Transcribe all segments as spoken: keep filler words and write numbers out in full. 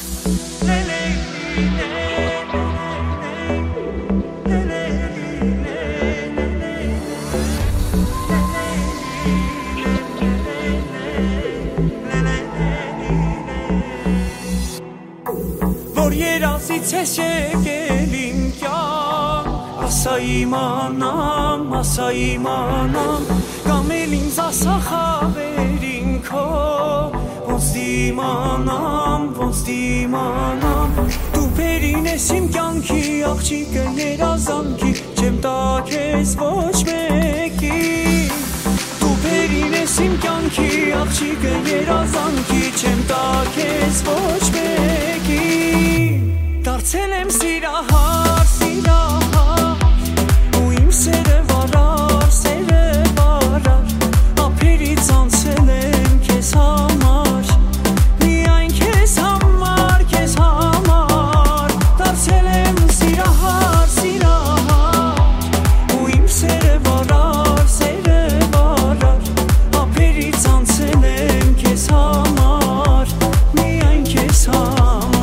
Որ երազից ես եկել իմ կյանք, ասա իմանամ, ասա իմանամ, կամ էլ ինձ ասա խավերին քո, ոնց դիմանամ, ոնց դիմանամ, դու բերին ես իմ կյանքի աղջիկը երազանքի, չեմ տա քեզ ոչ մեկի, դու բերին ես իմ կյանքի աղջիկը երազանքի, չեմ տա քեզ ոչ մեկի. Դարձել եմ սիրահար, սիրահար, ու իմ սերը վարար, սերը վարար, ափերից անցել եմ քեզ համար, միայն քեզ համար, քեզ համար. Դարձել եմ սիրահար, սիրահար, ու իմ սերը վարար, սերը վարար, ափերից անցել եմ քեզ համար, միայն քեզ համար.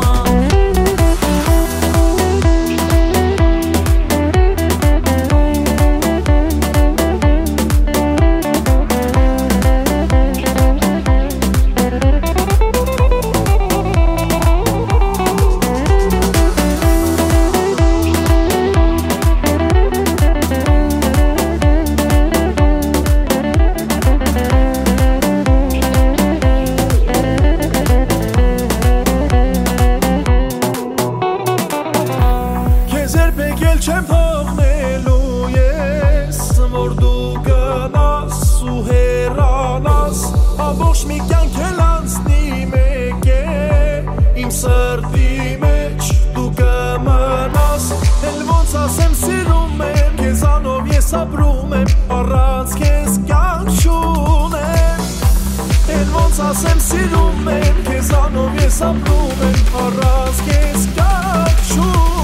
Չեմ փոխնելու ես, որ դու գնաս ու հեռանաս, ամբողջ մի կյանք էլ անցնի մեկ է, իմ սրտի մեջ դու կմնաս, էլ ոնց ասեմ սիրում եմ, քեզանով ես ապրում եմ, առանց քեզ կյանք չունեմ, էլ ոնց ասեմ սիրում եմ, քեզանով ես ապրում եմ, առանց քեզ կյանք չունեմ.